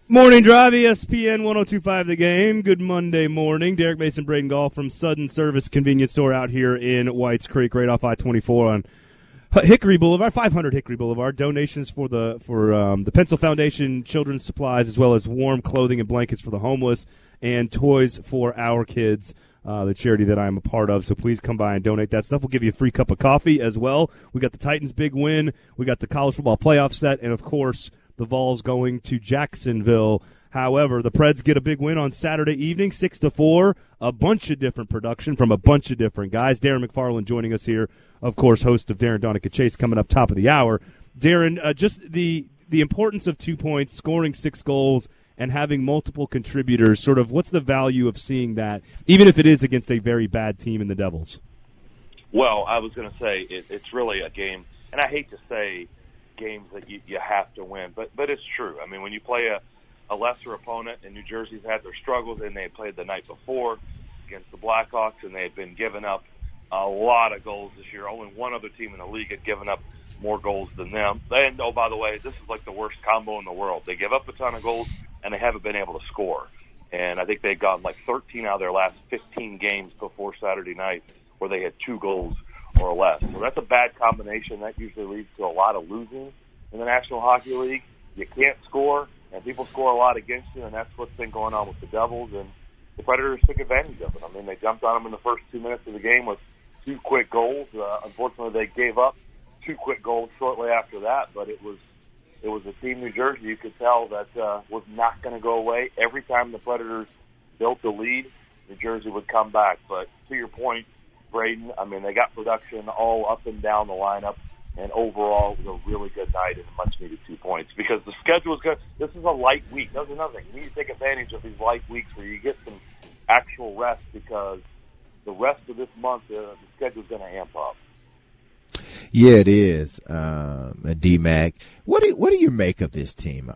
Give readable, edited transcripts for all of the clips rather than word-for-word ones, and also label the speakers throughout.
Speaker 1: Morning Drive, ESPN 102.5 The Game. Good Monday morning. Derek Mason, Braden Golf from Sudden Service Convenience Store out here in Whites Creek, right off I-24 on Hickory Boulevard, 500 Hickory Boulevard. Donations for the Pencil Foundation, children's supplies, as well as warm clothing and blankets for the homeless, and toys for our kids, the charity that I'm a part of. So please come by and donate that stuff. We'll give you a free cup of coffee as well. We got the Titans' big win. We got the college football playoff set, and, of course, the Vols going to Jacksonville. However, the Preds get a big win on Saturday evening, 6-4. A bunch of different production from a bunch of different guys. Darren McFarland joining us here, of course, host of Darren Donica Chase, coming up top of the hour. Darren, just the importance of 2 points, scoring 6 goals, and having multiple contributors. Sort of, what's the value of seeing that, even if it is against a very bad team in the Devils?
Speaker 2: Well, I was going to say it's really a game, and I hate to say games that you have to win, but it's true. I mean, when you play a lesser opponent, and New Jersey's had their struggles, and they had played the night before against the Blackhawks, and they had been giving up a lot of goals this year. Only one other team in the league had given up more goals than them. And, oh, by the way, this is like the worst combo in the world. They give up a ton of goals, and they haven't been able to score. And I think they've gotten like 13 out of their last 15 games before Saturday night where they had 2 goals or less. So that's a bad combination. That usually leads to a lot of losing in the National Hockey League. You can't score, and people score a lot against you, and that's what's been going on with the Devils. And the Predators took advantage of it. I mean, they jumped on them in the first 2 minutes of the game with 2 quick goals. Unfortunately, they gave up 2 quick goals shortly after that, but it was a team, New Jersey, you could tell that was not going to go away. Every time the Predators built a lead, New Jersey would come back. But to your point, Braden, I mean, they got production all up and down the lineup, and overall it was a really good night and a much-needed 2 points because the schedule is good. This is a light week. That's another thing. You need to take advantage of these light weeks where you get some actual rest because the rest of this month, the schedule is going to amp up.
Speaker 3: Yeah, it is, D-Mac. What do you make of this team?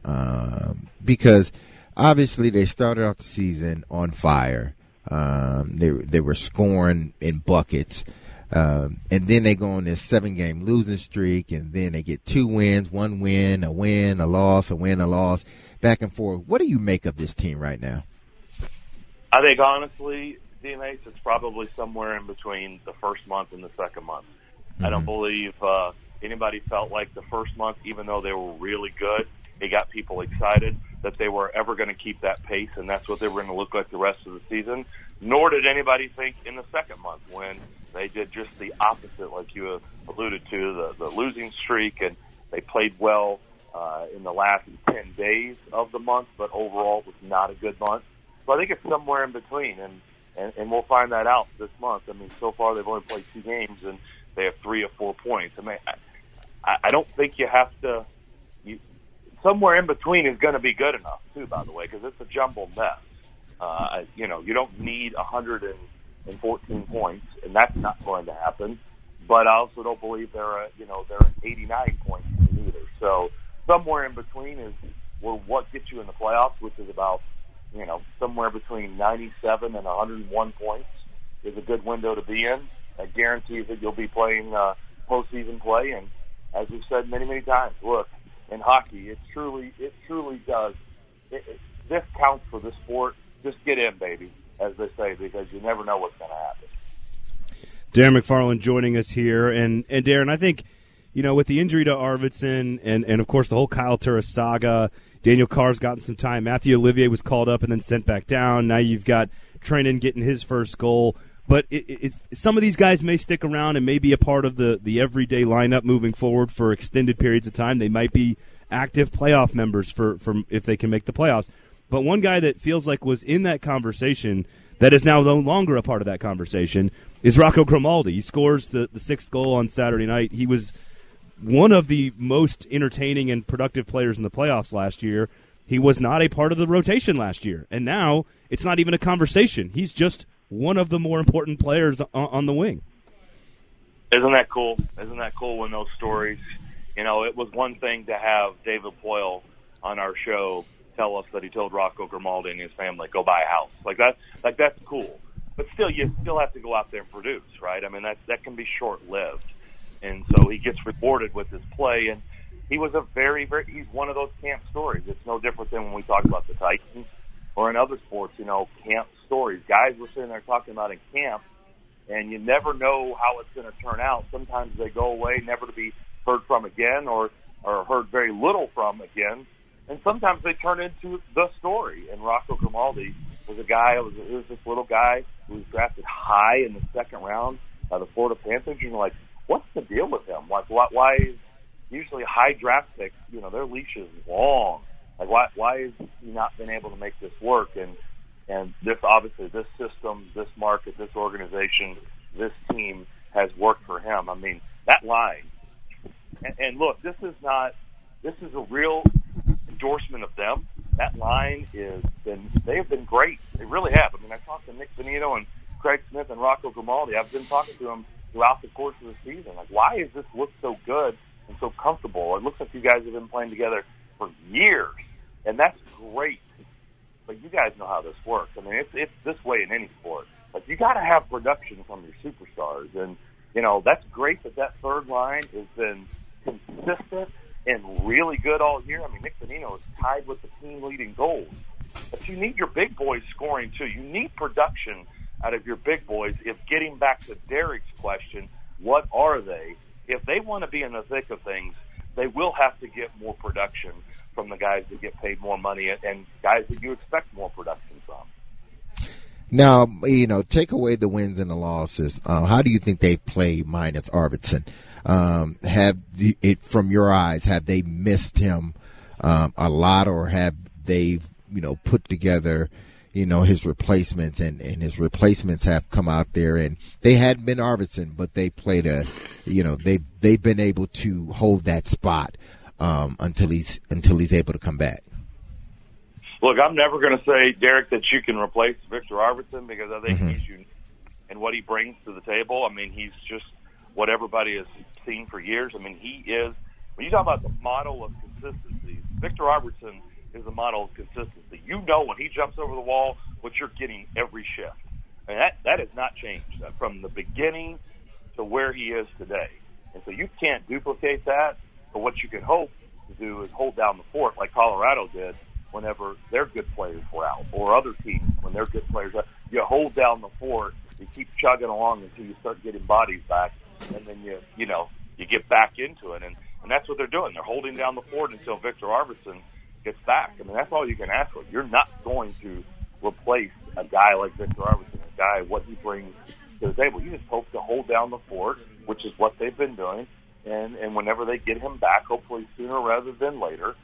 Speaker 3: Because obviously they started off the season on fire. They were scoring in buckets, and then they go on this 7-game losing streak, and then they get 2 wins, 1 win, a loss, a win, a loss, back and forth. What do you make of this team right now?
Speaker 2: I think honestly, D-Mac, it's probably somewhere in between the first month and the second month. I don't believe anybody felt like the first month, even though they were really good, it got people excited that they were ever going to keep that pace, and that's what they were going to look like the rest of the season. Nor did anybody think in the second month when they did just the opposite, like you alluded to, the losing streak, and they played well in the last 10 days of the month, but overall it was not a good month. So I think it's somewhere in between, and we'll find that out this month. I mean, so far they've only played 2 games, and they have 3 or 4 points. I mean, I don't think you have to. Somewhere in between is going to be good enough, too, by the way, because it's a jumbled mess. You don't need 114 points, and that's not going to happen. But I also don't believe they're at 89 points either. So somewhere in between is what gets you in the playoffs, which is about somewhere between 97 and 101 points is a good window to be in. That guarantees that you'll be playing postseason play. And as we've said many, many times, look, in hockey, it truly does. This counts for the sport. Just get in, baby, as they say, because you never know what's going to happen.
Speaker 1: Darren McFarland joining us here. And Darren, I think, with the injury to Arvidsson and of course, the whole Kyle Turris saga, Daniel Carr's gotten some time. Matthew Olivier was called up and then sent back down. Now you've got Trenin getting his first goal. But some of these guys may stick around and may be a part of the everyday lineup moving forward for extended periods of time. They might be active playoff members for if they can make the playoffs. But one guy that feels like was in that conversation that is now no longer a part of that conversation is Rocco Grimaldi. He scores the 6th goal on Saturday night. He was one of the most entertaining and productive players in the playoffs last year. He was not a part of the rotation last year. And now it's not even a conversation. He's just one of the more important players on the wing.
Speaker 2: Isn't that cool? Isn't that cool when those stories, it was one thing to have David Poyle on our show tell us that he told Rocco Grimaldi and his family, go buy a house. That's cool. But still, you still have to go out there and produce, right? I mean, that can be short-lived. And so he gets rewarded with his play. And, he was he's one of those camp stories. It's no different than when we talk about the Titans or in other sports, camp stories. Guys were sitting there talking about in camp, and you never know how it's going to turn out. Sometimes they go away, never to be heard from again, or heard very little from again. And sometimes they turn into the story. And Rocco Grimaldi was a guy, it was this little guy who was drafted high in the second round by the Florida Panthers. And you're like, what's the deal with him? Like, why is usually high draft picks, their leash is long. Like, why has he not been able to make this work? And this, obviously, this system, this market, this organization, this team has worked for him. I mean, that line. And look, this is a real endorsement of them. That line they have been great. They really have. I mean, I talked to Nick Bonito and Craig Smith and Rocco Grimaldi. I've been talking to them throughout the course of the season. Like, why does this look so good and so comfortable? It looks like you guys have been playing together for years, and that's great. But you guys know how this works. I mean, it's this way in any sport. Like, you got to have production from your superstars, and that's great that third line has been consistent and really good all year. I mean, Nick Bonino is tied with the team leading goals. But you need your big boys scoring too. You need production out of your big boys. If getting back to Derek's question, what are they? If they want to be in the thick of things, they will have to get more production from the guys that get paid more money and guys that you expect more production from.
Speaker 3: Now, take away the wins and the losses. How do you think they play minus Arvidsson? From your eyes, have they missed him a lot, or have they, put together, his replacements, and his replacements have come out there and they hadn't been Arvidsson, but they played they've been able to hold that spot until he's able to come back.
Speaker 2: Look, I'm never going to say, Derek, that you can replace Victor Arvidsson, because I think he's unique in what he brings to the table. I mean, he's just what everybody has seen for years. I mean, he is, when you talk about the model of consistency, Victor Arvidsson is the model of consistency. When he jumps over the wall, what you're getting every shift. And that has not changed from the beginning to where he is today. And so you can't duplicate that, but what you can hope to do is hold down the fort like Colorado did whenever their good players were out, or other teams when their good players are. You hold down the fort, you keep chugging along until you start getting bodies back, and then you get back into it. And that's what they're doing. They're holding down the fort until Victor Arvidsson gets back. I mean, that's all you can ask for. You're not going to replace a guy like Victor Arvidsson, a guy, what he brings to the table. You just hope to hold down the fort, which is what they've been doing. And whenever they get him back, hopefully sooner rather than later,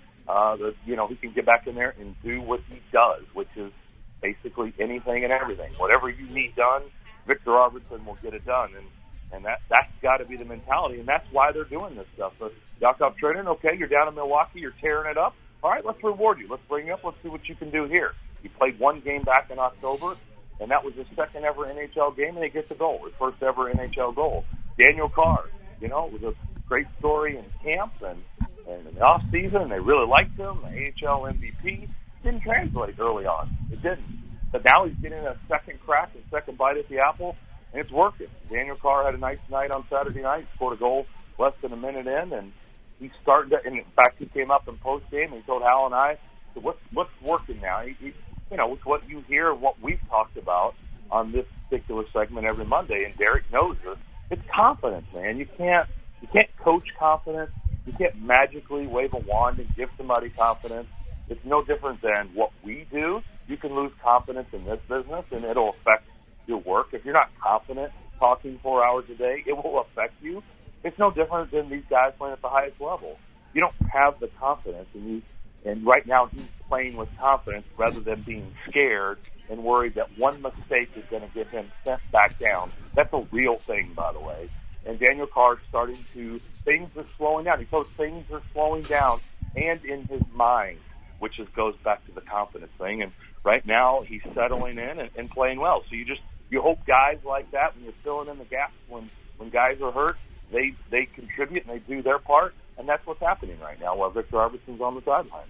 Speaker 2: he can get back in there and do what he does, which is basically anything and everything. Whatever you need done, Victor Arvidsson will get it done. And that's got to be the mentality, and that's why they're doing this stuff. But Jakob Trenin, okay, you're down in Milwaukee, you're tearing it up. All right, let's reward you. Let's bring you up. Let's see what you can do here. He played one game back in October, and that was his second ever NHL game, and he gets a goal, his first ever NHL goal. Daniel Carr, it was a great story in camp and in the off season. They really liked him. The AHL MVP didn't translate early on. It didn't. But now he's getting a second crack and second bite at the apple, and it's working. Daniel Carr had a nice night on Saturday night, scored a goal less than a minute in, and he's starting to. And in fact, he came up in post game and he told Hal and I, so what's working now? It's what you hear and what we've talked about on this particular segment every Monday, and Derek knows this. It's confidence, man. You can't coach confidence. You can't magically wave a wand and give somebody confidence. It's no different than what we do. You can lose confidence in this business, and it'll affect your work. If you're not confident talking 4 hours a day, it will affect you. It's no different than these guys playing at the highest level. You don't have the confidence, and right now he's playing with confidence rather than being scared and worried that one mistake is going to get him sent back down. That's a real thing, by the way. And Daniel Carr's things are slowing down. He says things are slowing down, and in his mind, which just goes back to the confidence thing. And right now he's settling in and playing well. So you hope guys like that, when you're filling in the gaps when guys are hurt, they contribute and they do their part, and that's what's happening right now while Victor Arvidsson's on the sideline.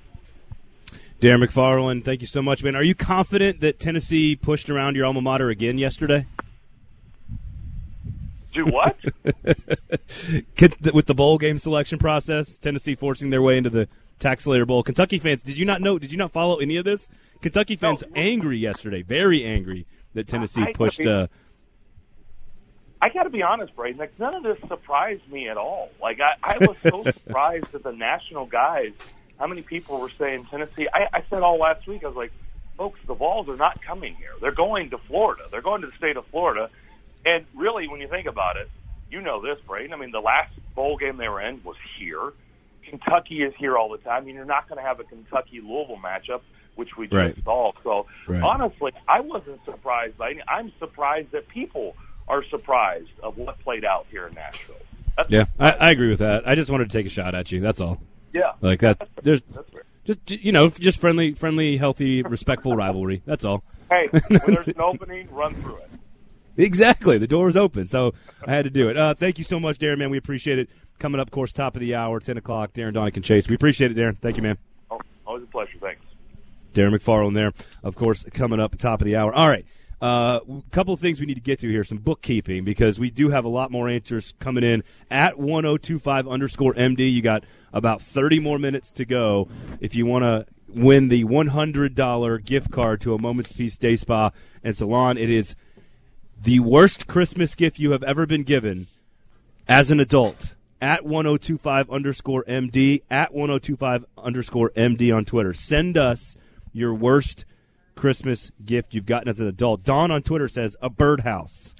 Speaker 1: Darren McFarland, thank you so much, man. Are you confident that Tennessee pushed around your alma mater again yesterday?
Speaker 2: Do what?
Speaker 1: With the bowl game selection process, Tennessee forcing their way into the Tax Slayer Bowl. Kentucky fans, did you not follow any of this? Kentucky fans angry yesterday, very angry that Tennessee pushed. I
Speaker 2: got to be honest, Braden. Like, none of this surprised me at all. Like, I was so surprised that the national guys, how many people were saying Tennessee. I said all last week, I was like, folks, the Vols are not coming here. They're going to Florida. They're going to the state of Florida. And really, when you think about it, you know this, Braden. I mean, the last bowl game they were in was here. Kentucky is here all the time. I mean, you're not going to have a Kentucky-Louisville matchup, which we just saw. So, honestly, I wasn't surprised. I'm surprised that people are surprised of what played out here in Nashville.
Speaker 1: I agree with that. I just wanted to take a shot at you. That's all.
Speaker 2: Yeah.
Speaker 1: Like that.
Speaker 2: That's fair.
Speaker 1: Just friendly, healthy, respectful rivalry. That's all.
Speaker 2: Hey, when there's an opening, run through it.
Speaker 1: Exactly. The door is open, so I had to do it. Thank you so much, Darren, man. We appreciate it. Coming up, of course, top of the hour, 10 o'clock, Darren Donick Chase. We appreciate it, Darren. Thank you, man.
Speaker 2: Oh, always a pleasure. Thanks.
Speaker 1: Darren McFarland there, of course, coming up top of the hour. All right. A couple of things we need to get to here, some bookkeeping, because we do have a lot more answers coming in at 1025_MD. You got about 30 more minutes to go if you want to win the $100 gift card to a Moment's Peace Day Spa and Salon. It is the worst Christmas gift you have ever been given as an adult. At 1025_MD, at 1025_MD on Twitter. Send us your worst Christmas gift you've gotten as an adult. Dawn on Twitter says a birdhouse.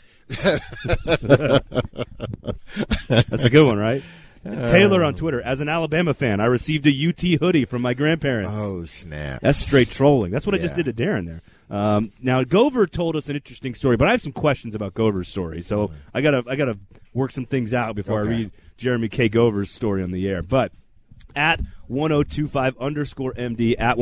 Speaker 1: That's a good one, right? Taylor on Twitter, as an Alabama fan, I received a UT hoodie from my grandparents.
Speaker 3: Oh, snap.
Speaker 1: That's straight trolling. That's what I just did to Darren there. Now, Gover told us an interesting story, but I have some questions about Gover's story, so I gotta work some things out before I read Jeremy K. Gover's story on the air. But at 1025_MD, at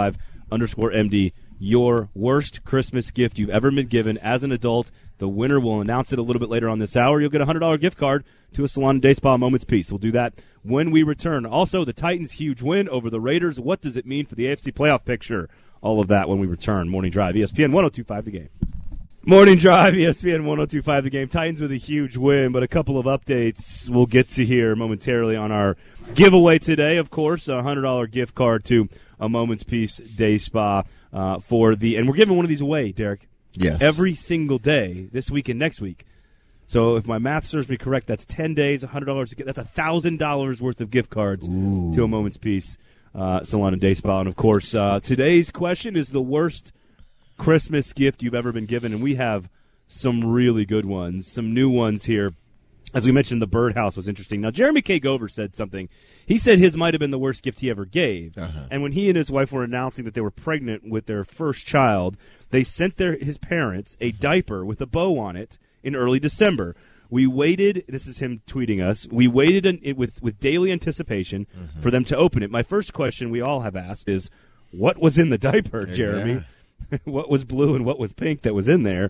Speaker 1: 1025_MD, your worst Christmas gift you've ever been given as an adult. The winner will announce it a little bit later on this hour. You'll get a $100 gift card to a Salon and Day Spa Moment's Peace. We'll do that when we return. Also, the Titans' huge win over the Raiders. What does it mean for the AFC playoff picture? All of that when we return. Morning Drive, ESPN 102.5 The Game. Morning Drive, ESPN 102.5 The Game. Titans with a huge win, but a couple of updates we'll get to here momentarily on our giveaway today. Of course, a $100 gift card to a Moment's Peace Day Spa and we're giving one of these away, Derek.
Speaker 3: Yes.
Speaker 1: Every single day this week and next week. So if my math serves me correct, that's 10 days, $100. That's $1,000 worth of gift cards to a Moment's Peace Salon and Day Spa. And, of course, today's question is the worst Christmas gift you've ever been given, and we have some really good ones, some new ones here. As we mentioned, the birdhouse was interesting. Now, Jeremy K. Gover said something. He said his might have been the worst gift he ever gave. And when he and his wife were announcing that they were pregnant with their first child, they sent his parents a diaper with a bow on it in early December. We waited, this is him tweeting us, we waited with daily anticipation for them to open it. My first question we all have asked is, what was in the diaper, Jeremy? What was blue and what was pink that was in there?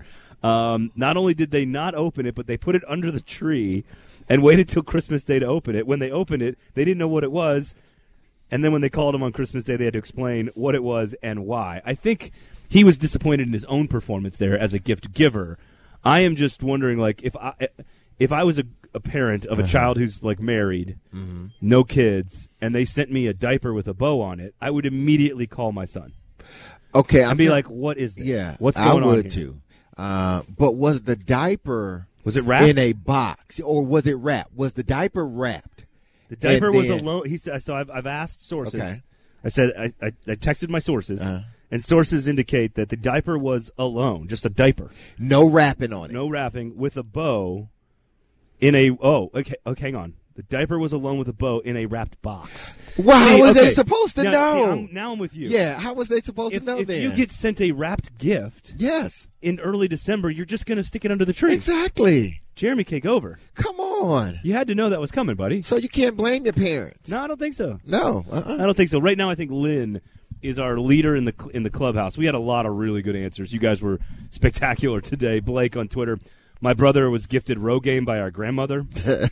Speaker 1: Not only did they not open it, but they put it under the tree and waited till Christmas Day to open it. When they opened it, they didn't know what it was. And then when they called him on Christmas Day, they had to explain what it was and why. I think he was disappointed in his own performance there as a gift giver. I am just wondering, like, if I was a parent of a child who's, like, married, no kids, and they sent me a diaper with a bow on it, I would immediately call my son.
Speaker 3: Okay,
Speaker 1: I'd be like, what is this?
Speaker 3: Yeah,
Speaker 1: what's going on
Speaker 3: I would
Speaker 1: here?
Speaker 3: too. But was the diaper
Speaker 1: wrapped
Speaker 3: in a box, or was it wrapped? Was the diaper wrapped?
Speaker 1: The diaper was alone. He said. So I've asked sources.
Speaker 3: Okay.
Speaker 1: I said I texted my sources, and sources indicate that the diaper was alone, just a diaper,
Speaker 3: no wrapping on it,
Speaker 1: no wrapping, with a bow in a. Oh, okay. Hang on. The diaper was alone with a bow in a wrapped box.
Speaker 3: Well, how was they supposed to know?
Speaker 1: Now I'm with you.
Speaker 3: Yeah, how was they supposed to know
Speaker 1: if
Speaker 3: then?
Speaker 1: you get sent a wrapped gift in early December, you're just going to stick it under the tree.
Speaker 3: Exactly.
Speaker 1: Jeremy K. Gover.
Speaker 3: Come on.
Speaker 1: You had to know that was coming, buddy.
Speaker 3: So you can't blame your parents.
Speaker 1: No, I don't think so.
Speaker 3: No.
Speaker 1: I don't think so. Right now, I think Lynn is our leader in the clubhouse. We had a lot of really good answers. You guys were spectacular today. Blake on Twitter. My brother was gifted Rogaine by our grandmother.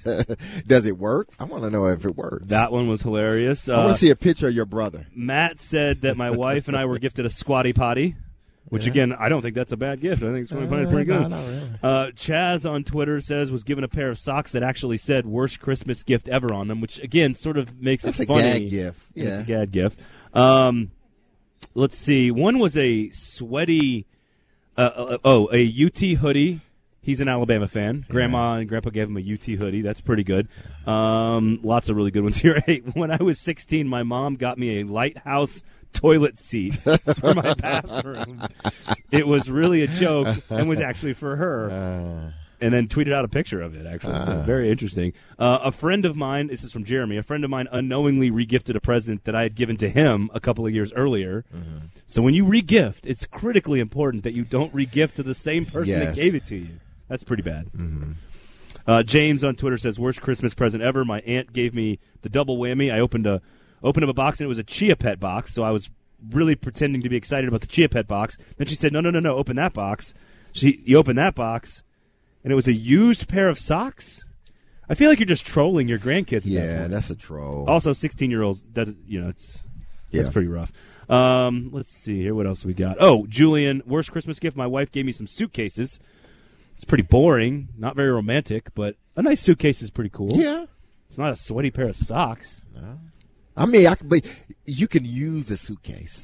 Speaker 3: Does it work? I want to know if it works.
Speaker 1: That one was hilarious.
Speaker 3: I want to see a picture of your brother.
Speaker 1: Matt said that my wife and I were gifted a squatty potty. Which, again, I don't think that's a bad gift. I think it's pretty good.
Speaker 3: No, really.
Speaker 1: Chaz on Twitter says was given a pair of socks that actually said worst Christmas gift ever on them, which, again, sort of makes
Speaker 3: That's
Speaker 1: it funny.
Speaker 3: That's a gag gift. Yeah.
Speaker 1: It's a gag gift. Let's see. One was a sweaty, a UT hoodie. He's an Alabama fan. Grandma and Grandpa gave him a UT hoodie. That's pretty good. Lots of really good ones here. Hey, when I was 16, my mom got me a Lighthouse toilet seat for my bathroom. It was really a joke and was actually for her. And then tweeted out a picture of it, actually. Very interesting. A friend of mine, this is from Jeremy, a friend of mine unknowingly regifted a present that I had given to him a couple of years earlier. Mm-hmm. So when you regift, it's critically important that you don't regift to the same person that gave it to you. That's pretty bad. Mm-hmm. James on Twitter says, worst Christmas present ever. My aunt gave me the double whammy. I opened up a box, and it was a Chia Pet box, so I was really pretending to be excited about the Chia Pet box. Then she said, no, open that box. You open that box, and it was a used pair of socks? I feel like you're just trolling your grandkids.
Speaker 3: Yeah, that's a troll.
Speaker 1: Also, 16-year-olds, that's pretty rough. Let's see here. What else we got? Oh, Julian, worst Christmas gift. My wife gave me some suitcases. It's pretty boring, not very romantic, but a nice suitcase is pretty cool.
Speaker 3: Yeah.
Speaker 1: It's not a sweaty pair of socks.
Speaker 3: No. I mean, but you can use a suitcase.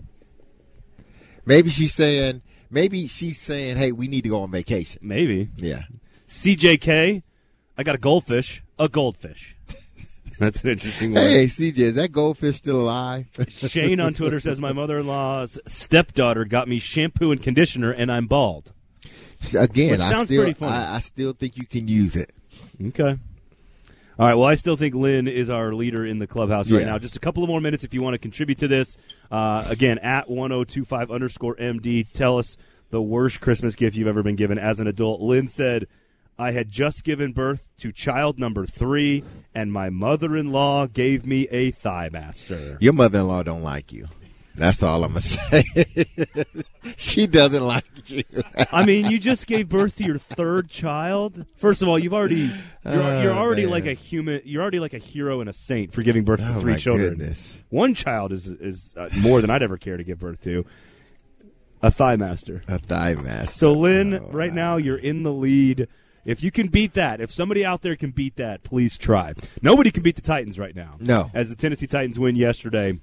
Speaker 3: Maybe she's saying, hey, we need to go on vacation.
Speaker 1: Maybe.
Speaker 3: Yeah.
Speaker 1: CJK, I got a goldfish. That's an interesting one.
Speaker 3: Hey, CJ, is that goldfish still alive?
Speaker 1: Shane on Twitter says, my mother-in-law's stepdaughter got me shampoo and conditioner, and I'm bald.
Speaker 3: Again,
Speaker 1: pretty funny.
Speaker 3: I still think you can use it.
Speaker 1: Okay. All right, well, I still think Lynn is our leader in the clubhouse right now. Just a couple of more minutes if you want to contribute to this. Again, at 1025_MD, tell us the worst Christmas gift you've ever been given as an adult. Lynn said, I had just given birth to child number 3, and my mother-in-law gave me a thigh master.
Speaker 3: Your mother-in-law don't like you. That's all I'm going to say. She doesn't like you.
Speaker 1: I mean, you just gave birth to your 3rd child. First of all, you're already like a human. You're already like a hero and a saint for giving birth to 3 children.
Speaker 3: Goodness.
Speaker 1: 1 child is more than I'd ever care to give birth to. A thigh master.
Speaker 3: A thigh master.
Speaker 1: So, Lynn, right now you're in the lead. If you can beat that, if somebody out there can beat that, please try. Nobody can beat the Titans right now.
Speaker 3: No.
Speaker 1: As the Tennessee Titans win yesterday.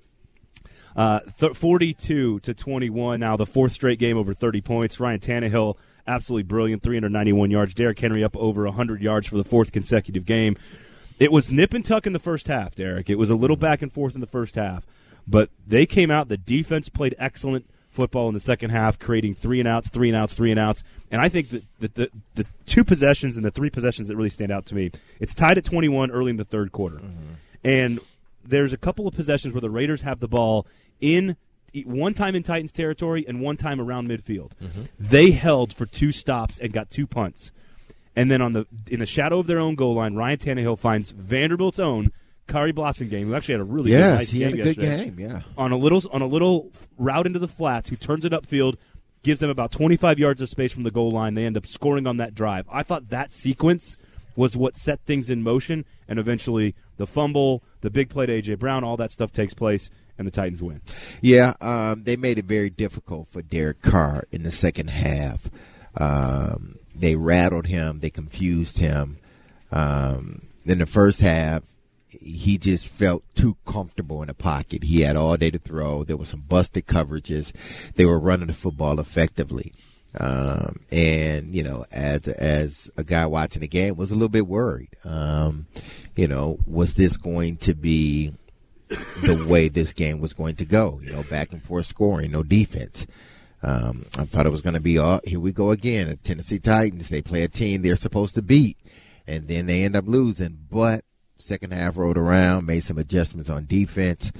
Speaker 1: 42-21 now, the 4th straight game over 30 points. Ryan Tannehill, absolutely brilliant, 391 yards. Derrick Henry up over 100 yards for the 4th consecutive game. It was nip and tuck in the first half, Derek. It was a little back and forth in the first half. But they came out, the defense played excellent football in the second half, creating 3 and outs. And I think that the 2 possessions and the 3 possessions that really stand out to me, it's tied at 21 early in the 3rd quarter. Mm-hmm. And there's a couple of possessions where the Raiders have the ball in one time in Titans territory and one time around midfield. Mm-hmm. They held for 2 stops and got 2 punts. And then in the shadow of their own goal line, Ryan Tannehill finds Vanderbilt's own Kari Blasingame, who actually had a really nice game yesterday. Yes, he had a good game, yeah. On a little route into the flats, who turns it upfield, gives them about 25 yards of space from the goal line. They end up scoring on that drive. I thought that sequence was what set things in motion, and eventually the fumble, the big play to A.J. Brown, all that stuff takes place, and the Titans win.
Speaker 3: Yeah, they made it very difficult for Derek Carr in the second half. They rattled him. They confused him. In the first half, he just felt too comfortable in the pocket. He had all day to throw. There were some busted coverages. They were running the football effectively. And, as a guy watching the game, was a little bit worried. Was this going to be the way this game was going to go? Back and forth scoring, no defense. I thought it was going to be, here we go again. The Tennessee Titans, they play a team they're supposed to beat, and then they end up losing. But second half rolled around, made some adjustments on defense.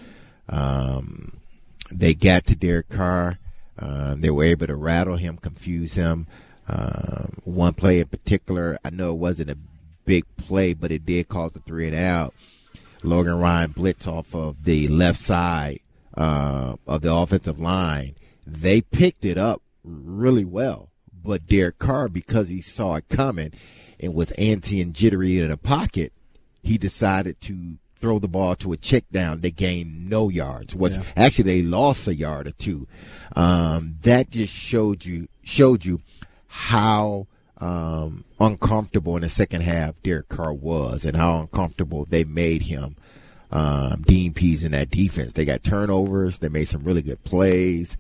Speaker 3: They got to Derek Carr. They were able to rattle him, confuse him. One play in particular, I know it wasn't a big play, but it did cause a 3 and out. Logan Ryan blitz off of the left side of the offensive line. They picked it up really well, but Derek Carr, because he saw it coming and was antsy and jittery in the pocket, he decided to throw the ball to a check down, they gained no yards.
Speaker 1: Yeah.
Speaker 3: Actually, they lost a yard or two. That just showed you how uncomfortable in the second half Derek Carr was, and how uncomfortable they made him. Dean Pease in that defense. They got turnovers. They made some really good plays.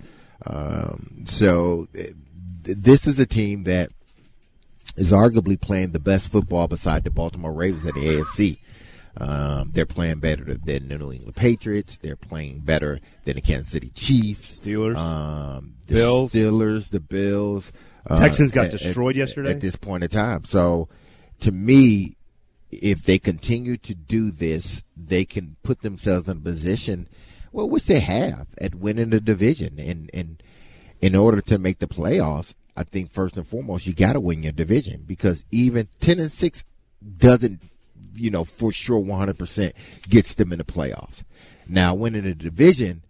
Speaker 3: So this is a team that is arguably playing the best football beside the Baltimore Ravens at the AFC. They're playing better than the New England Patriots. They're playing better than the Kansas City Chiefs.
Speaker 1: Steelers.
Speaker 3: The
Speaker 1: Bills.
Speaker 3: Steelers, the Bills.
Speaker 1: Texans got destroyed yesterday.
Speaker 3: At this point in time. So, to me, if they continue to do this, they can put themselves in a position, well, which they have, at winning the division. And in order to make the playoffs, I think first and foremost, you got to win your division, because even 10-6 doesn't, for sure 100% gets them in the playoffs. Now, winning the division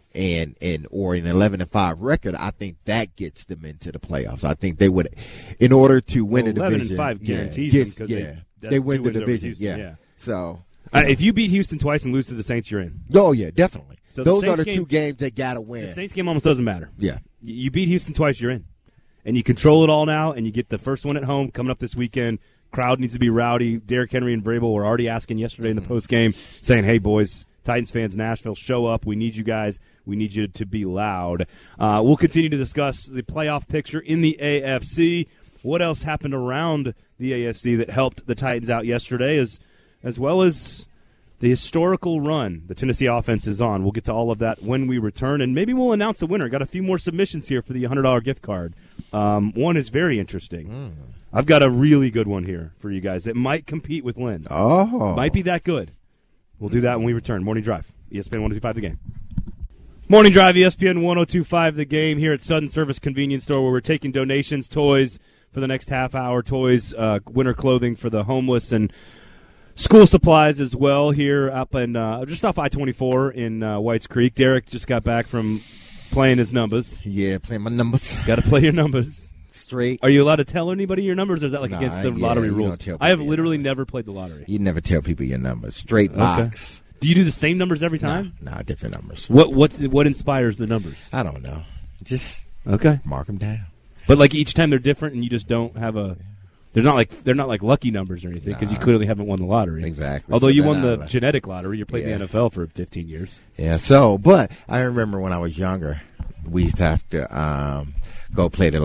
Speaker 3: or an 11-5 record, I think that gets them into the playoffs. I think they would, in order to win the division.
Speaker 1: 11-5 guarantees them, because
Speaker 3: they win the division.
Speaker 1: Houston,
Speaker 3: yeah. So
Speaker 1: if you beat Houston twice and lose to the Saints, you're in.
Speaker 3: Oh yeah, definitely.
Speaker 1: So
Speaker 3: those are the two games they got to win.
Speaker 1: The Saints game almost doesn't matter.
Speaker 3: Yeah.
Speaker 1: You beat Houston twice, you're in. And you control it all now, and you get the first one at home coming up this weekend. Crowd needs to be rowdy. Derrick Henry and Vrabel were already asking yesterday in the post game, saying, "Hey boys, Titans fans, Nashville, show up. We need you guys. We need you to be loud." We'll continue to discuss the playoff picture in the AFC. What else happened around the AFC that helped the Titans out yesterday, as well as the historical run the Tennessee offense is on. We'll get to all of that when we return, and maybe we'll announce the winner. Got a few more submissions here for the $100 gift card. One is very interesting. I've got a really good one here for you guys that might compete with Lynn.
Speaker 3: Oh.
Speaker 1: Might be that good. We'll do that when we return. Morning Drive, ESPN 102.5 The Game. Morning Drive, ESPN 102.5 The Game here at Sudden Service Convenience Store, where we're taking donations, toys for the next half hour, toys, winter clothing for the homeless, and school supplies as well here up in just off I-24 in Whites Creek. Derek just got back from playing his numbers.
Speaker 3: Yeah, playing my numbers.
Speaker 1: Got to play your numbers.
Speaker 3: Straight.
Speaker 1: Are you allowed to tell anybody your numbers, or is that against the lottery rules? I have literally never played the lottery.
Speaker 3: You never tell people your numbers. Straight box.
Speaker 1: Okay. Do you do the same numbers every time?
Speaker 3: Nah, different numbers.
Speaker 1: What inspires the numbers?
Speaker 3: I don't know. Just mark them down.
Speaker 1: But like each time they're different, and you just don't have a. They're not like lucky numbers or anything, because you clearly haven't won the lottery.
Speaker 3: Exactly.
Speaker 1: Although you won the genetic lottery, you played the NFL for 15 years.
Speaker 3: Yeah. But I remember when I was younger, we used to have to go play the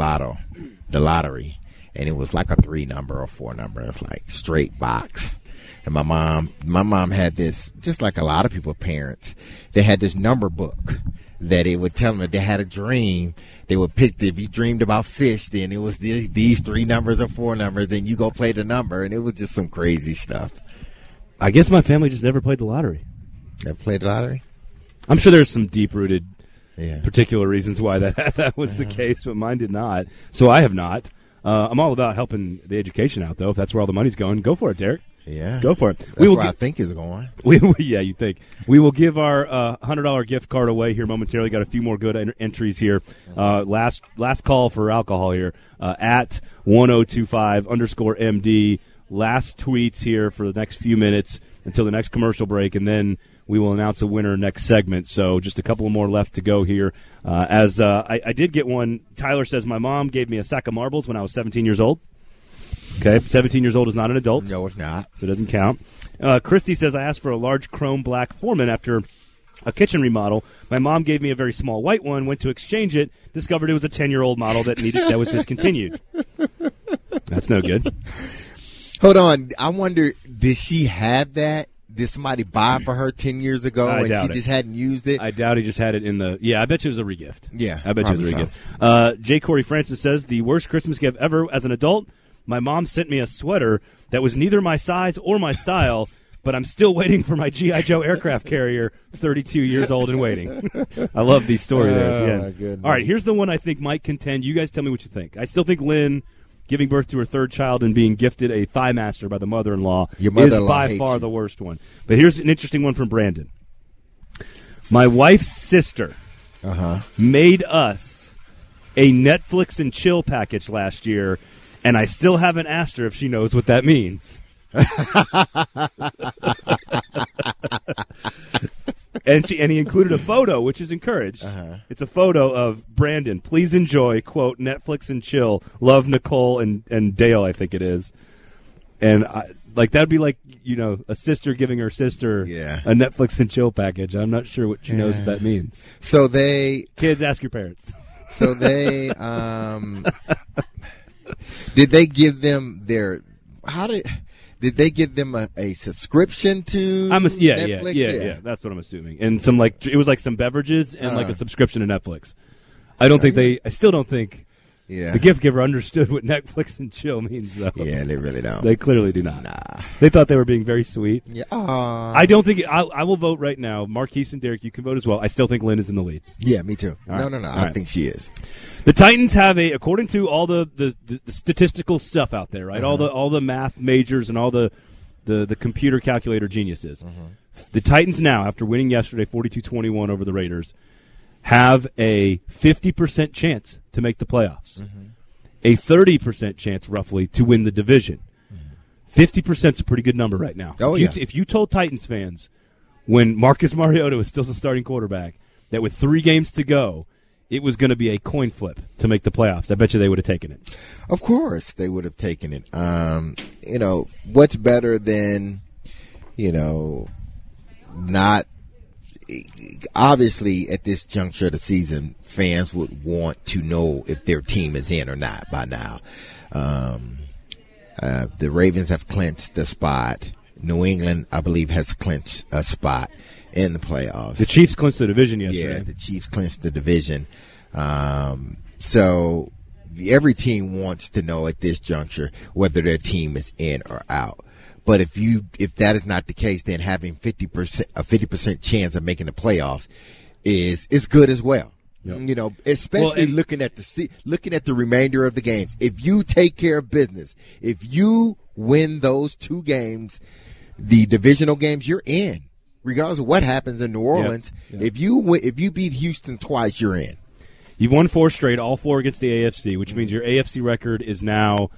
Speaker 3: lottery, and it was like a 3-number or 4-number. It's like straight box. And my mom had this, just like a lot of people, parents, they had this number book that it would tell them if they had a dream. They would pick, if you dreamed about fish, then it was these 3 numbers or 4 numbers, and you go play the number, and it was just some crazy stuff.
Speaker 1: I guess my family just never played the lottery.
Speaker 3: Never played the lottery?
Speaker 1: I'm sure there's some deep-rooted particular reasons why that was the case, but mine did not. So I have not. I'm all about helping the education out, though. If that's where all the money's going, go for it, Derek.
Speaker 3: Yeah.
Speaker 1: Go for it.
Speaker 3: That's where I think it's going.
Speaker 1: Yeah, you think. We will give our $100 gift card away here momentarily. Got a few more good entries here. Last call for alcohol here at 1025_MD. Last tweets here for the next few minutes until the next commercial break, and then we will announce a winner next segment. So just a couple more left to go here. I did get one. Tyler says, my mom gave me a sack of marbles when I was 17 years old. Okay, 17 years old is not an adult.
Speaker 3: No, it's not.
Speaker 1: So it doesn't count. Christy says, I asked for a large chrome black Foreman after a kitchen remodel. My mom gave me a very small white one, went to exchange it, discovered it was a 10-year-old model that was discontinued. That's no good.
Speaker 3: Hold on. I wonder, did she have that? Did somebody buy it for her 10 years ago and she just hadn't used it?
Speaker 1: I doubt he just had it in the... Yeah, I bet you it was a regift.
Speaker 3: Yeah,
Speaker 1: I bet you it was a regift. J. Corey Francis says, the worst Christmas gift ever as an adult, my mom sent me a sweater that was neither my size or my style, but I'm still waiting for my G.I. Joe aircraft carrier, 32 years old and waiting. I love these stories there at the end.
Speaker 3: My goodness.
Speaker 1: All right, here's the one I think might contend. You guys tell me what you think. I still think Lynn, giving birth to her third child and being gifted a thigh master by the mother-in-law is by far the worst one. But here's an interesting one from Brandon. My wife's sister made us a Netflix and chill package last year, and I still haven't asked her if she knows what that means. And he included a photo, which is encouraged. It's a photo of Brandon. Please enjoy, quote, Netflix and chill. Love, Nicole and Dale, I think it is. And that'd be like, a sister giving her sister a Netflix and chill package. I'm not sure what she knows what that means.
Speaker 3: So
Speaker 1: kids, ask your parents.
Speaker 3: So they did they give them did they give them a subscription to Netflix?
Speaker 1: Yeah. That's what I'm assuming. And some it was like some beverages and like a subscription to Netflix. I still don't think the gift giver understood what Netflix and chill means, though.
Speaker 3: Yeah, they really don't.
Speaker 1: They clearly do not.
Speaker 3: Nah.
Speaker 1: They thought they were being very sweet.
Speaker 3: Yeah.
Speaker 1: I don't think I will vote right now. Marquise and Derek, you can vote as well. I still think Lynn is in the lead.
Speaker 3: Yeah, me too.
Speaker 1: All
Speaker 3: No.
Speaker 1: right.
Speaker 3: I think she is.
Speaker 1: The Titans have according to all the statistical stuff out there, right? All the math majors and all the computer calculator geniuses. The Titans now, after winning yesterday 42-21 over the Raiders, have a 50% chance to make the playoffs. A 30% chance, roughly, to win the division. 50% is a pretty good number right now. If you told Titans fans when Marcus Mariota was still the starting quarterback that with 3 games to go, it was going to be a coin flip to make the playoffs, I bet you they would have taken it.
Speaker 3: Of course they would have taken it. What's better than, not – obviously at this juncture of the season, fans would want to know if their team is in or not by now. The Ravens have clinched the spot. New England, I believe, has clinched a spot in the playoffs.
Speaker 1: The Chiefs clinched the division yesterday.
Speaker 3: Yeah, the Chiefs clinched the division. So every team wants to know at this juncture whether their team is in or out. But if that is not the case, then having a 50% chance of making the playoffs is good as well. Yep. Especially looking at the remainder of the games. If you take care of business, if you win those 2 games, the divisional games, you're in. Regardless of what happens in New Orleans, yep. If you beat Houston twice, you're in.
Speaker 1: You've won 4 straight, all 4 against the AFC, which means your AFC record is now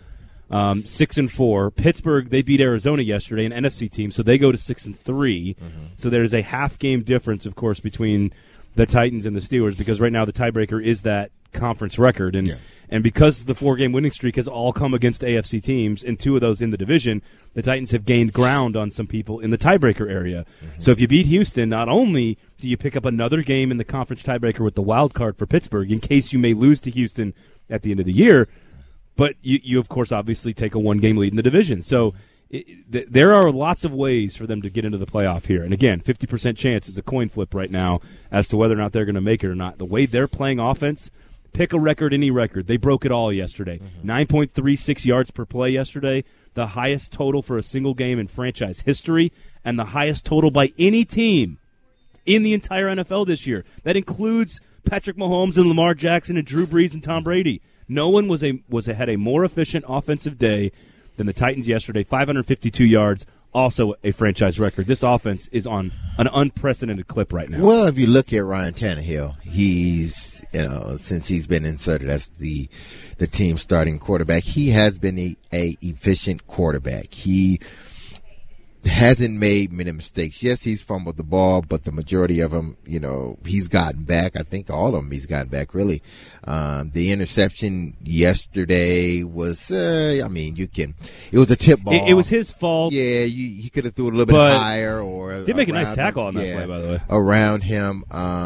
Speaker 1: 6-4. Pittsburgh, they beat Arizona yesterday, an NFC team, so they go to 6-3. So there's a half-game difference, of course, between the Titans and the Steelers, because right now the tiebreaker is that conference record, and because the 4-game winning streak has all come against AFC teams, and 2 of those in the division, the Titans have gained ground on some people in the tiebreaker area. So if you beat Houston, not only do you pick up another game in the conference tiebreaker with the wild card for Pittsburgh, in case you may lose to Houston at the end of the year, but you of course, obviously take a 1-game lead in the division. So there are lots of ways for them to get into the playoff here. And again, 50% chance is a coin flip right now as to whether or not they're going to make it or not. The way they're playing offense, pick a record, any record. They broke it all yesterday. 9.36 yards per play yesterday, the highest total for a single game in franchise history, and the highest total by any team in the entire NFL this year. That includes Patrick Mahomes and Lamar Jackson and Drew Brees and Tom Brady. No one had a more efficient offensive day than the Titans yesterday. 552 yards, also a franchise record. This offense is on an unprecedented clip right now.
Speaker 3: Well, if you look at Ryan Tannehill, he's since he's been inserted as the team's starting quarterback, he has been a efficient quarterback. He hasn't made many mistakes. Yes, he's fumbled the ball, but the majority of them, he's gotten back. I think all of them he's gotten back, really. The interception yesterday was, it was a tip ball.
Speaker 1: It was his fault.
Speaker 3: Yeah, he could have threw it a little bit higher or
Speaker 1: did make a nice tackle on that play, by the way.
Speaker 3: Around him,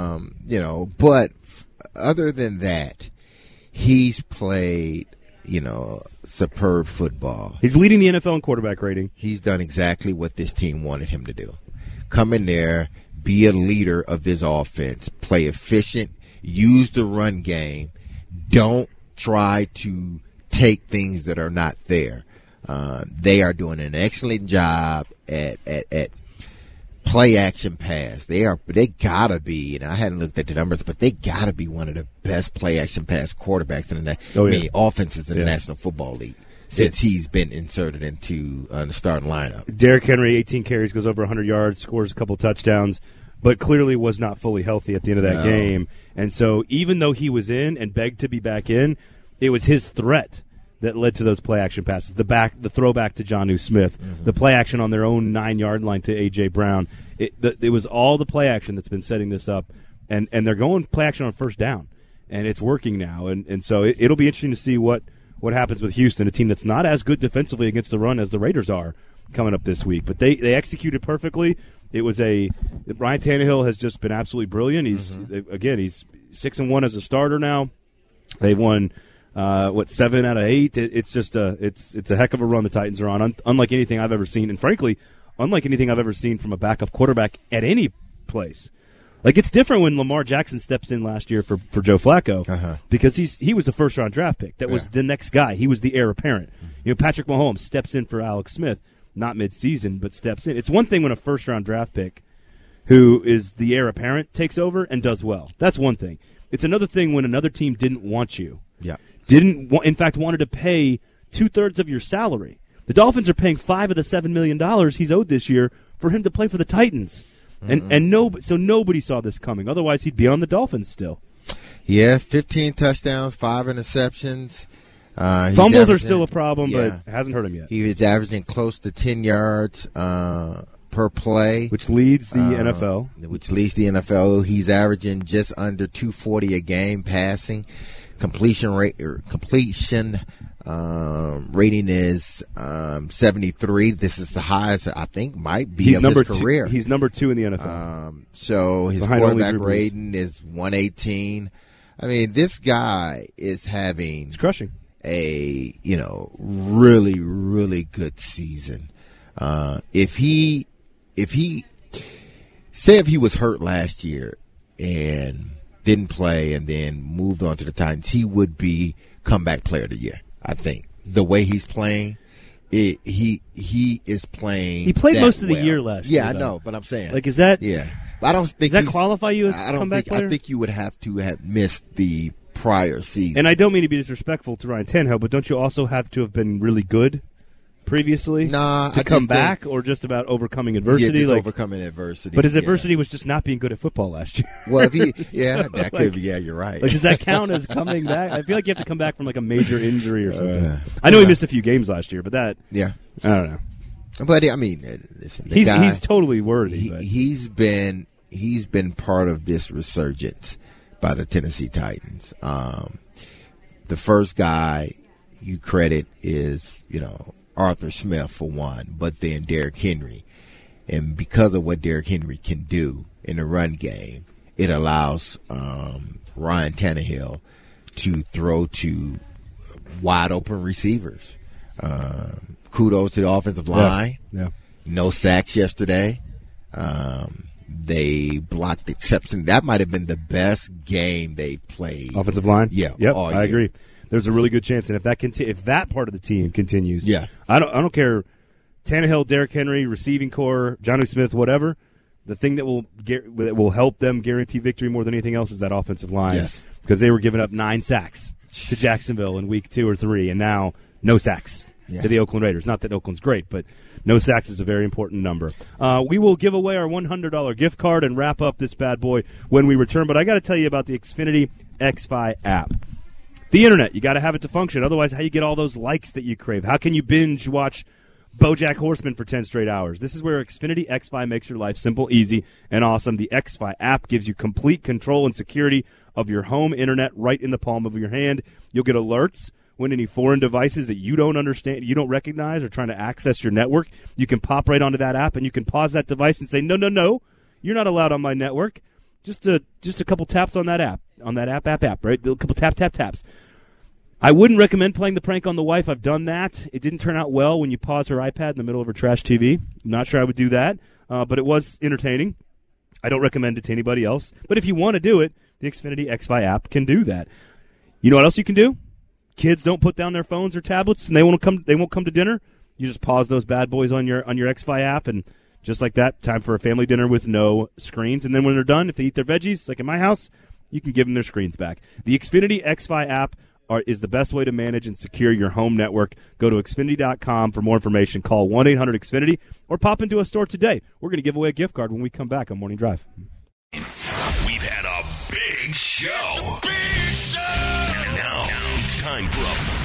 Speaker 3: but other than that, he's played, superb football.
Speaker 1: He's leading the NFL in quarterback rating.
Speaker 3: He's done exactly what this team wanted him to do. Come in there, be a leader of this offense, play efficient, use the run game. Don't try to take things that are not there. They are doing an excellent job at play action pass. They gotta be, and I hadn't looked at the numbers, but they gotta be one of the best play action pass quarterbacks in the offenses in the National Football League since he's been inserted into the starting lineup.
Speaker 1: Derrick Henry, 18 carries, goes over 100 yards, scores a couple touchdowns, but clearly was not fully healthy at the end of that game. And so even though he was in and begged to be back in, it was his threat that led to those play action passes. The throwback to Jonnu Smith, the play action on their own 9-yard line to A.J. Brown. It was all the play action that's been setting this up, and they're going play action on first down, and it's working now. And so it'll be interesting to see what happens with Houston, a team that's not as good defensively against the run as the Raiders are coming up this week. But they executed perfectly. It was Ryan Tannehill has just been absolutely brilliant. He's 6-1 as a starter now. They've won 7 out of 8. It's just it's a heck of a run the Titans are on, unlike anything I've ever seen, and frankly, unlike anything I've ever seen from a backup quarterback at any place. Like, it's different when Lamar Jackson steps in last year for Joe Flacco because he was the first-round draft pick. That was the next guy. He was the heir apparent. Patrick Mahomes steps in for Alex Smith, not mid-season, but steps in. It's one thing when a first-round draft pick who is the heir apparent takes over and does well. That's one thing. It's another thing when another team didn't want you. Yeah. In fact, wanted to pay 2/3 of your salary. The Dolphins are paying $5 of the $7 million he's owed this year for him to play for the Titans. So nobody saw this coming. Otherwise, he'd be on the Dolphins still.
Speaker 3: Yeah, 15 touchdowns, 5 interceptions.
Speaker 1: Fumbles are still a problem, but it hasn't hurt him yet.
Speaker 3: He was averaging close to 10 yards per play.
Speaker 1: Which leads the NFL.
Speaker 3: He's averaging just under 240 a game passing. Completion rating is 73. This is the highest I think might be of his career.
Speaker 1: He's number 2 in the NFL.
Speaker 3: So his quarterback rating is 118. I mean, this guy is having
Speaker 1: crushing
Speaker 3: a really, really good season. If he was hurt last year and didn't play and then moved on to the Titans, he would be comeback player of the year, I think. The way he's playing, he is playing.
Speaker 1: He played most of the year last year.
Speaker 3: Yeah, I know, but I'm saying.
Speaker 1: Like, is that?
Speaker 3: Yeah. I don't think
Speaker 1: does that qualify you as comeback player?
Speaker 3: I think you would have to have missed the prior season.
Speaker 1: And I don't mean to be disrespectful to Ryan Tannehill, but don't you also have to have been really good previously to come back, or just about overcoming adversity?
Speaker 3: Yeah, overcoming adversity.
Speaker 1: But his adversity was just not being good at football last year.
Speaker 3: Well, that could be. Yeah, you're right.
Speaker 1: Like, does that count as coming back? I feel like you have to come back from like a major injury or something. I know he missed a few games last year, but I don't know.
Speaker 3: But I mean, listen,
Speaker 1: he's totally worthy.
Speaker 3: He's been part of this resurgence by the Tennessee Titans. The first guy you credit is Arthur Smith for one, but then Derrick Henry. And because of what Derrick Henry can do in the run game, it allows Ryan Tannehill to throw to wide open receivers. Kudos to the offensive line.
Speaker 1: Yeah.
Speaker 3: No sacks yesterday. They blocked exception. That might have been the best game they've played.
Speaker 1: Offensive line?
Speaker 3: Yeah.
Speaker 1: Yep, I agree. There's a really good chance, and if that part of the team continues, I don't care. Tannehill, Derrick Henry, receiving core, Jonnu Smith, whatever. The thing that will help them guarantee victory more than anything else is that offensive line.
Speaker 3: Yes,
Speaker 1: because they were giving up 9 sacks to Jacksonville in week 2 or 3, and now no sacks to the Oakland Raiders. Not that Oakland's great, but no sacks is a very important number. We will give away our $100 gift card and wrap up this bad boy when we return. But I got to tell you about the Xfinity XFi app. The internet, you got to have it to function. Otherwise, how you get all those likes that you crave? How can you binge watch BoJack Horseman for 10 straight hours? This is where Xfinity XFi makes your life simple, easy, and awesome. The XFi app gives you complete control and security of your home internet right in the palm of your hand. You'll get alerts when any foreign devices that you don't understand, you don't recognize, are trying to access your network. You can pop right onto that app, and you can pause that device and say, no, you're not allowed on my network. Just a couple taps on that app, right? A couple taps. I wouldn't recommend playing the prank on the wife. I've done that. It didn't turn out well when you pause her iPad in the middle of her trash TV. I'm not sure I would do that, but it was entertaining. I don't recommend it to anybody else. But if you want to do it, the Xfinity XFi app can do that. You know what else you can do? Kids don't put down their phones or tablets, and they won't come to dinner. You just pause those bad boys on your XFi app, and just like that, time for a family dinner with no screens. And then when they're done, if they eat their veggies, like in my house, you can give them their screens back. The Xfinity XFi app is the best way to manage and secure your home network. Go to Xfinity.com for more information. Call 1-800-XFINITY or pop into a store today. We're going to give away a gift card when we come back on Morning Drive.
Speaker 4: We've had a big show. And now it's time for a big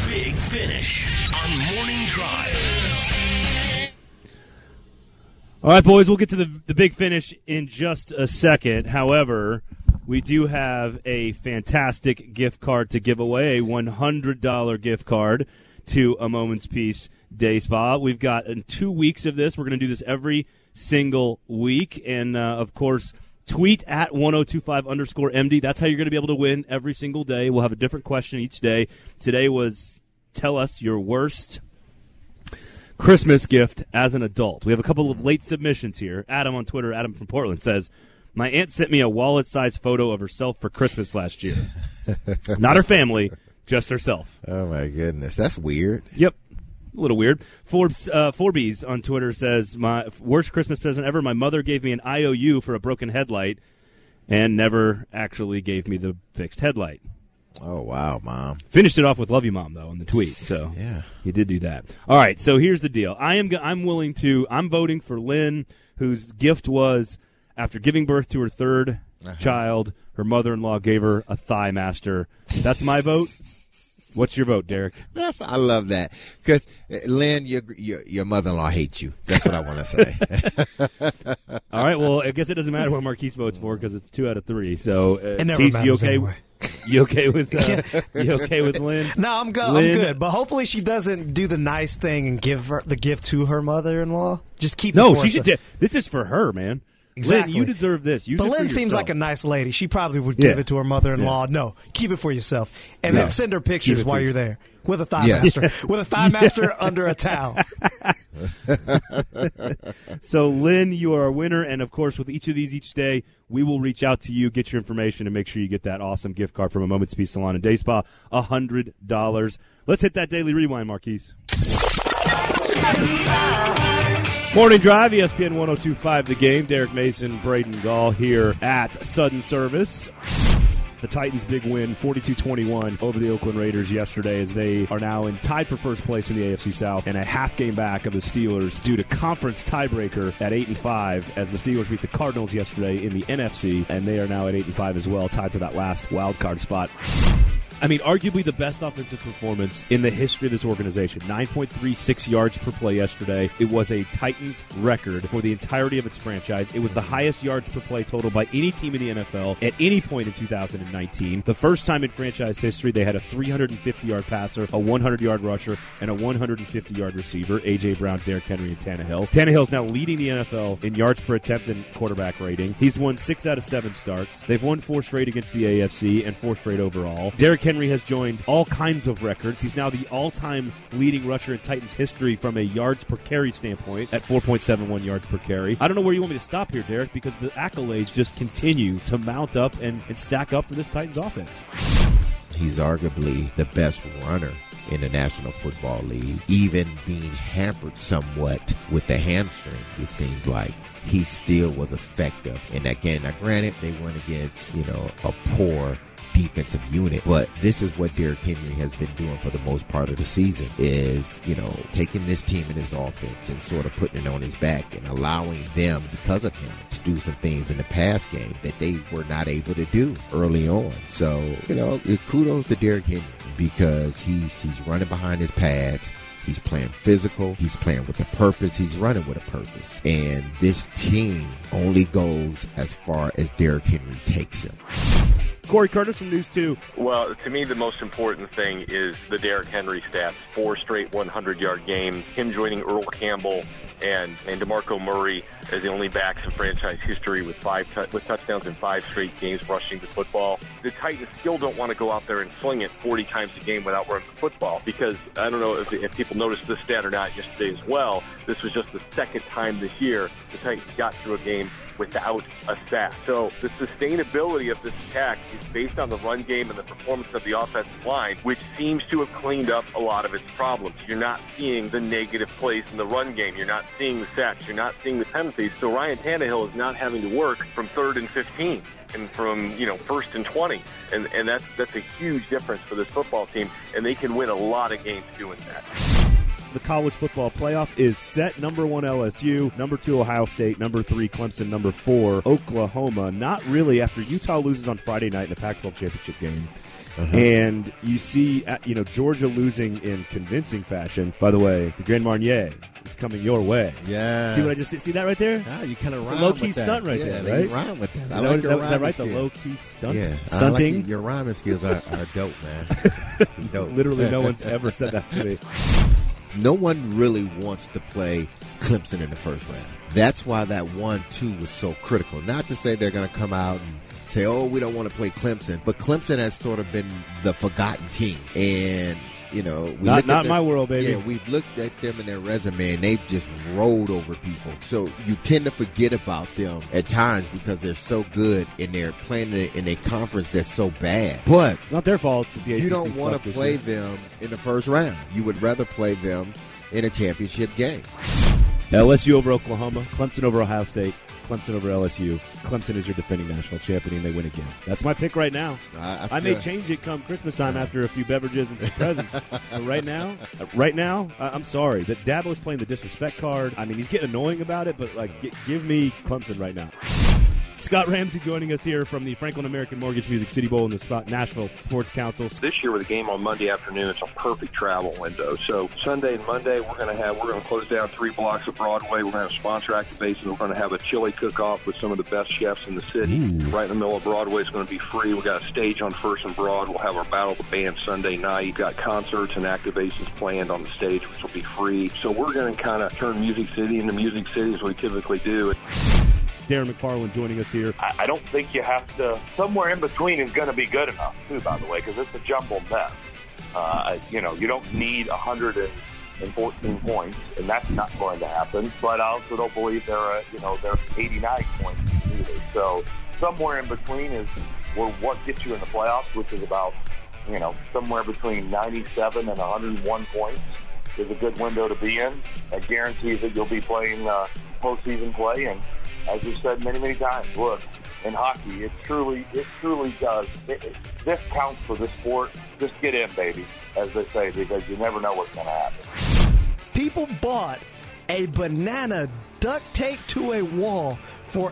Speaker 4: Finish on Morning Drive.
Speaker 1: All right, boys, we'll get to the big finish in just a second. However, we do have a fantastic gift card to give away, a $100 gift card to A Moment's Peace Day Spa. We've got 2 weeks of this. We're going to do this every single week. And, of course, tweet at 1025_MD. That's how you're going to be able to win every single day. We'll have a different question each day. Today was tell us your worst Christmas gift as an adult. We have a couple of late submissions here. Adam on Twitter, Adam from Portland, says, my aunt sent me a wallet-sized photo of herself for Christmas last year. Not her family, just herself.
Speaker 3: Oh, my goodness. That's weird.
Speaker 1: Yep. A little weird. Forbies on Twitter says, my worst Christmas present ever, my mother gave me an IOU for a broken headlight and never actually gave me the fixed headlight.
Speaker 3: Oh, wow, Mom.
Speaker 1: Finished it off with love you, Mom, though, in the tweet. So
Speaker 3: yeah,
Speaker 1: he did do that. All right, so here's the deal. I'm voting for Lynn, whose gift was, after giving birth to her third child, her mother-in-law gave her a Thigh Master. That's my vote. What's your vote, Derek?
Speaker 3: I love that because Lynn, your mother-in-law hates you. That's what I want to say.
Speaker 1: All right. Well, I guess it doesn't matter what Marquise votes for because it's 2 out of 3. So,
Speaker 5: it never
Speaker 1: Keith,
Speaker 5: matters
Speaker 1: you okay?
Speaker 5: Anyway.
Speaker 1: You okay with Lynn?
Speaker 5: No, I'm good. But hopefully she doesn't do the nice thing and give her the gift to her mother-in-law. Just keep it
Speaker 1: No,
Speaker 5: for
Speaker 1: she
Speaker 5: herself.
Speaker 1: should. This is for her, man.
Speaker 5: Exactly.
Speaker 1: Lynn, you deserve this.
Speaker 5: But Lynn seems like a nice lady. She probably would give it to her mother-in-law.
Speaker 1: Yeah.
Speaker 5: No, keep it for yourself. And then send her pictures while you're there with a Thigh
Speaker 3: Yes.
Speaker 5: Master. With a Thigh Master under a towel.
Speaker 1: So, Lynn, you are a winner. And, of course, with each of these each day, we will reach out to you, get your information, and make sure you get that awesome gift card from A Moment's Peace Salon and Day Spa, $100. Let's hit that Daily Rewind, Marquise. Morning Drive, ESPN 102.5 The Game. Derek Mason, Braden Gall here at Sudden Service. The Titans' big win, 42-21 over the Oakland Raiders yesterday, as they are now tied for first place in the AFC South and a half game back of the Steelers due to conference tiebreaker at 8-5, as the Steelers beat the Cardinals yesterday in the NFC, and they are now at 8-5 as well, tied for that last wild card spot. I mean, arguably the best offensive performance in the history of this organization. 9.36 yards per play yesterday. It was a Titans record for the entirety of its franchise. It was the highest yards per play total by any team in the NFL at any point in 2019. The first time in franchise history they had a 350-yard passer, a 100-yard rusher, and a 150-yard receiver, A.J. Brown, Derrick Henry, and Tannehill. Tannehill's now leading the NFL in yards per attempt and quarterback rating. He's won 6 out of 7 starts. They've won 4 straight against the AFC and 4 straight overall. Derrick Henry has joined all kinds of records. He's now the all-time leading rusher in Titans history from a yards per carry standpoint at 4.71 yards per carry. I don't know where you want me to stop here, Derek, because the accolades just continue to mount up and stack up for this Titans offense.
Speaker 3: He's arguably the best runner in the National Football League, even being hampered somewhat with the hamstring, it seems like. He still was effective in that game. Now, granted, they went against, a poor defensive unit, but this is what Derrick Henry has been doing for the most part of the season is, taking this team and this offense and sort of putting it on his back and allowing them, because of him, to do some things in the pass game that they were not able to do early on. So, kudos to Derrick Henry because he's running behind his pads. He's playing physical. He's playing with a purpose. He's running with a purpose. And this team only goes as far as Derrick Henry takes him.
Speaker 1: Corey Curtis from News 2.
Speaker 6: Well, to me, the most important thing is the Derrick Henry stats. 4 straight 100-yard games. Him joining Earl Campbell and DeMarco Murray as the only backs in franchise history with with touchdowns in 5 straight games rushing the football. The Titans still don't want to go out there and sling it 40 times a game without running the football because I don't know if people noticed this stat or not yesterday as well. This was just the second time this year the Titans got through a game without a sack. So the sustainability of this attack is based on the run game and the performance of the offensive line, which seems to have cleaned up a lot of its problems. You're not seeing the negative plays in the run game. You're not seeing the sacks. You're not seeing the penalties. So Ryan Tannehill is not having to work from 3rd and 15 and from 1st and 20. And that's a huge difference for this football team, and they can win a lot of games doing that.
Speaker 1: The college football playoff is set. Number 1 LSU, number 2 Ohio State, number 3 Clemson, number 4 Oklahoma. Not really after Utah loses on Friday night in the Pac-12 championship game. And you see, Georgia losing in convincing fashion. By the way, the Grand Marnier is coming your way.
Speaker 3: Yeah.
Speaker 1: See what I just did? See that right there?
Speaker 3: Ah, you kind of
Speaker 1: It's
Speaker 3: rhyme
Speaker 1: a low-key
Speaker 3: with that.
Speaker 1: stunt right there, right?
Speaker 3: You rhyme with that.
Speaker 1: Is
Speaker 3: I like your
Speaker 1: that right? The
Speaker 3: rhyming
Speaker 1: low-key stunt?
Speaker 3: Yeah.
Speaker 1: Stunting?
Speaker 3: I like your rhyming skills are dope, man. It's dope.
Speaker 1: Literally no one's ever said that to me.
Speaker 3: No one really wants to play Clemson in the first round. That's why that 1-2 was so critical. Not to say they're going to come out and say, oh, we don't want to play Clemson. But Clemson has sort of been the forgotten team. And,
Speaker 1: not my world, baby.
Speaker 3: Yeah, we've looked at them and their resume, and they've just rolled over people. So you tend to forget about them at times because they're so good and they're playing in a conference that's so bad. But
Speaker 1: it's not their fault. The ACC
Speaker 3: you don't want to play them in the first round. You would rather play them in a championship game.
Speaker 1: LSU over Oklahoma, Clemson over Ohio State, Clemson over LSU. Clemson is your defending national champion, and they win again. That's my pick right now. I may change it come Christmas time after a few beverages and some presents. But right now, I'm sorry that Dabo's playing the disrespect card. I mean, he's getting annoying about it, but give me Clemson right now. Scott Ramsey joining us here from the Franklin American Mortgage Music City Bowl and the Nashville Sports Council.
Speaker 6: This year with a game on Monday afternoon, it's a perfect travel window. So Sunday and Monday, we're going to close down 3 blocks of Broadway. We're going to have sponsor activations. We're going to have a chili cook-off with some of the best chefs in the city. Right in the middle of Broadway. It's going to be free. We've got a stage on First and Broad. We'll have our Battle of the Band Sunday night. We've got concerts and activations planned on the stage, which will be free. So we're going to kind of turn Music City into Music City as we typically do.
Speaker 1: Darren McFarland joining us here.
Speaker 2: I don't think you have to. Somewhere in between is going to be good enough, too, by the way, because it's a jumbled mess. You don't need 114 points, and that's not going to happen. But I also don't believe there are 89 points either. So somewhere in between is what gets you in the playoffs, which is about, somewhere between 97 and 101 points is a good window to be in. That guarantees that you'll be playing postseason play. And as we've said many, many times, look, in hockey, it truly does. This counts for this sport. Just get in, baby, as they say, because you never know what's going to happen.
Speaker 5: People bought a banana duct taped to a wall for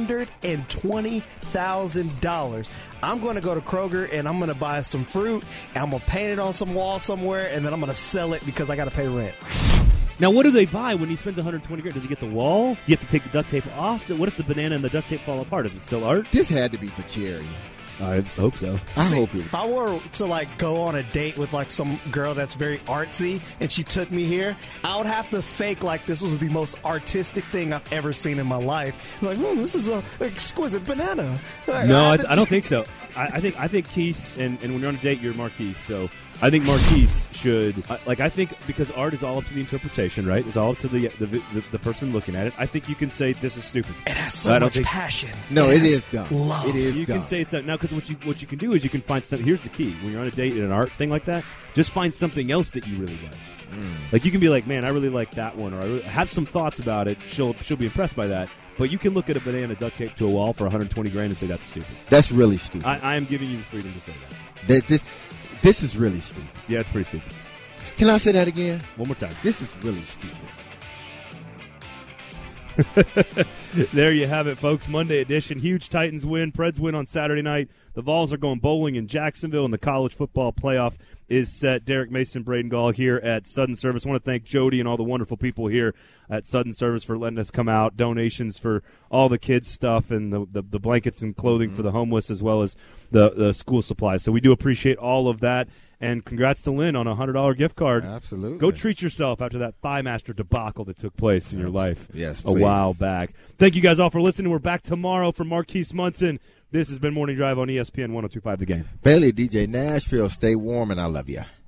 Speaker 5: $120,000. I'm going to go to Kroger and I'm going to buy some fruit and I'm going to paint it on some wall somewhere and then I'm going to sell it because I got to pay rent.
Speaker 1: Now, what do they buy when he spends $120,000? Does he get the wall? You have to take the duct tape off? What if the banana and the duct tape fall apart? Is it still art?
Speaker 3: This had to be for charity.
Speaker 1: I hope so.
Speaker 5: If I were to go on a date with some girl that's very artsy and she took me here, I would have to fake like this was the most artistic thing I've ever seen in my life. This is an exquisite banana.
Speaker 1: No, I don't think so. I think Keese, and when you're on a date, you're Marquise. So I think Marquise should, I think because art is all up to the interpretation, right? It's all up to the person looking at it. I think you can say this is stupid.
Speaker 5: It has so much passion.
Speaker 3: No, it is dumb.
Speaker 5: Love.
Speaker 3: It is
Speaker 1: you
Speaker 3: dumb.
Speaker 1: can say it's not. Now, because what you can do is you can find something. Here's the key. When you're on a date in an art thing like that, just find something else that you really like. Like you can be like, man, I really like that one, or I really have some thoughts about it. She'll be impressed by that. But you can look at a banana duct taped to a wall for $120,000 and say that's stupid.
Speaker 3: That's really stupid.
Speaker 1: I am giving you the freedom to say that.
Speaker 3: This is really stupid.
Speaker 1: Yeah, it's pretty stupid.
Speaker 3: Can I say that again?
Speaker 1: One more time.
Speaker 3: This is really stupid.
Speaker 1: There you have it, folks. Monday edition. Huge Titans win. Preds win on Saturday night. The Vols are going bowling in Jacksonville, and the college football playoff is set. Derek Mason, Braden Gall here at Sudden Service. I want to thank Jody and all the wonderful people here at Sudden Service for letting us come out. Donations for all the kids' stuff and the blankets and clothing for the homeless, as well as the school supplies. So we do appreciate all of that. And congrats to Lynn on a $100 gift card.
Speaker 3: Absolutely.
Speaker 1: Go treat yourself after that Thigh Master debacle that took place in your life
Speaker 3: yes,
Speaker 1: a while back. Thank you guys all for listening. We're back tomorrow for Marquise Munson. This has been Morning Drive on ESPN 102.5 The Game.
Speaker 3: Bailey, DJ Nashville, stay warm, and I love you.